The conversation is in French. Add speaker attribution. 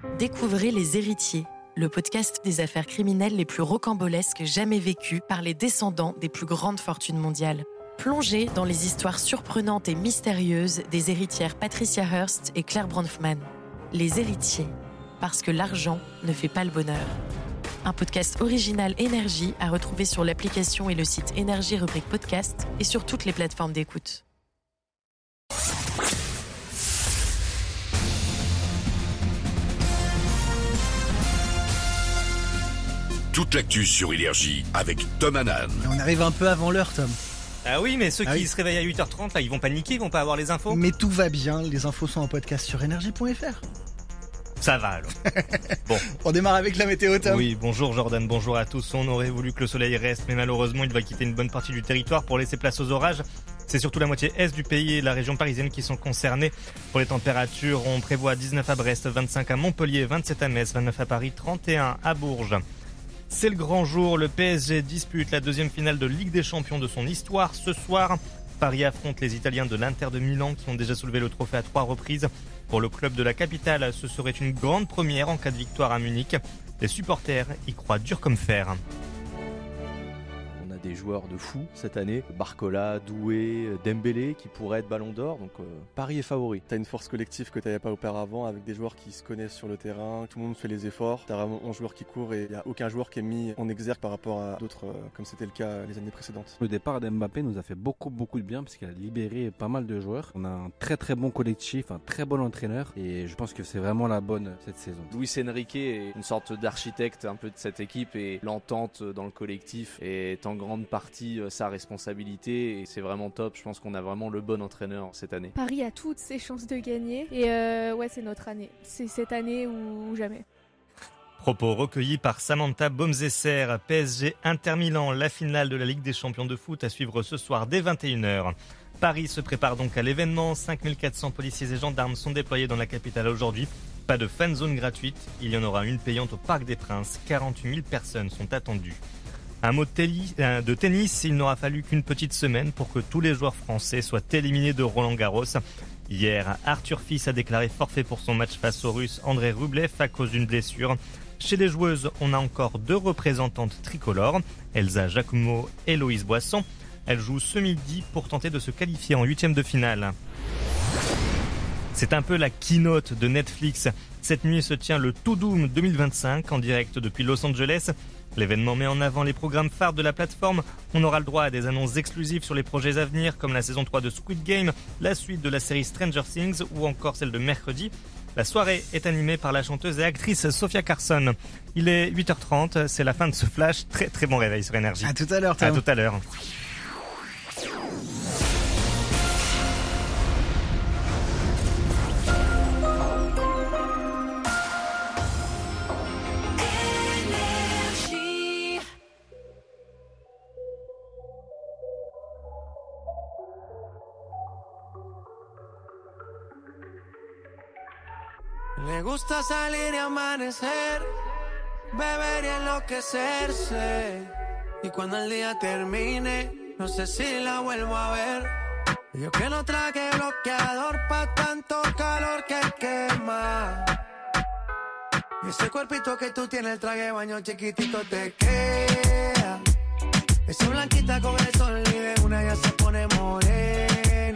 Speaker 1: Découvrez Les Héritiers, le podcast des affaires criminelles les plus rocambolesques jamais vécues par les descendants des plus grandes fortunes mondiales. Plongez dans les histoires surprenantes et mystérieuses des héritières Patricia Hearst et Claire Bronfman. Les Héritiers, parce que l'argent ne fait pas le bonheur. Un podcast original Énergie à retrouver sur l'application et le site Énergie rubrique podcast et sur toutes les plateformes d'écoute.
Speaker 2: Toute l'actu sur Énergie avec Tom Hanan.
Speaker 3: On arrive un peu avant l'heure, Tom.
Speaker 4: Ah oui, mais ceux qui se réveillent à 8h30, là, ils vont paniquer, ils vont pas avoir les infos.
Speaker 3: Mais tout va bien, les infos sont en podcast sur énergie.fr.
Speaker 4: Ça va alors. Bon.
Speaker 3: On démarre avec la météo, Tom.
Speaker 4: Oui, bonjour Jordan, bonjour à tous. On aurait voulu que le soleil reste, mais malheureusement, il va quitter une bonne partie du territoire pour laisser place aux orages. C'est surtout la moitié est du pays et la région parisienne qui sont concernés. Pour les températures, on prévoit 19 à Brest, 25 à Montpellier, 27 à Metz, 29 à Paris, 31 à Bourges. C'est le grand jour, le PSG dispute la deuxième finale de Ligue des Champions de son histoire ce soir. Paris affronte les Italiens de l'Inter de Milan qui ont déjà soulevé le trophée à 3 reprises. Pour le club de la capitale, ce serait une grande première en cas de victoire à Munich. Les supporters y croient dur comme fer.
Speaker 5: On a des joueurs de fou cette année, Barcola, Doué, Dembélé qui pourraient être Ballon d'Or, donc Paris est favori.
Speaker 6: T'as une force collective que t'avais pas auparavant avec des joueurs qui se connaissent sur le terrain, tout le monde fait les efforts, t'as vraiment 11 joueurs qui courent et il n'y a aucun joueur qui est mis en exergue par rapport à d'autres comme c'était le cas les années précédentes.
Speaker 7: Le départ d'Mbappé nous a fait beaucoup de bien parce qu'il a libéré pas mal de joueurs. On a un très bon collectif, un très bon entraîneur et je pense que c'est vraiment la bonne cette saison.
Speaker 5: Luis Enrique est une sorte d'architecte un peu de cette équipe et l'entente dans le collectif est en grande partie sa responsabilité et c'est vraiment top. Je pense qu'on a vraiment le bon entraîneur cette année.
Speaker 8: Paris a toutes ses chances de gagner et ouais, c'est notre année. C'est cette année ou jamais.
Speaker 4: Propos recueillis par Samantha Bomzesser. PSG Inter Milan, la finale de la Ligue des Champions de foot à suivre ce soir dès 21h. Paris se prépare donc à l'événement. 5400 policiers et gendarmes sont déployés dans la capitale aujourd'hui. Pas de fan zone gratuite. Il y en aura une payante au Parc des Princes. 48 000 personnes sont attendues. Un mot de tennis, il n'aura fallu qu'une petite semaine pour que tous les joueurs français soient éliminés de Roland-Garros. Hier, Arthur Fils a déclaré forfait pour son match face au Russe Andrei Rublev à cause d'une blessure. Chez les joueuses, on a encore 2 représentantes tricolores, Elsa Jacquemot et Loïse Boisson. Elles jouent ce midi pour tenter de se qualifier en 8e de finale. C'est un peu la keynote de Netflix. Cette nuit se tient le To Doom 2025 en direct depuis Los Angeles. L'événement met en avant les programmes phares de la plateforme. On aura le droit à des annonces exclusives sur les projets à venir comme la saison 3 de Squid Game, la suite de la série Stranger Things ou encore celle de mercredi. La soirée est animée par la chanteuse et actrice Sophia Carson. Il est 8h30, c'est la fin de ce flash. Très bon réveil sur Énergie.
Speaker 3: À tout à l'heure, Tom.
Speaker 4: À tout à l'heure.
Speaker 9: Le gusta salir y amanecer, beber y enloquecerse. Y cuando el día termine, no sé si la vuelvo a ver. Yo que no traje bloqueador pa' tanto calor que quema. Y ese cuerpito que tú tienes, el traje de baño chiquitito te queda. Esa blanquita con el sol y de una ya se pone morena.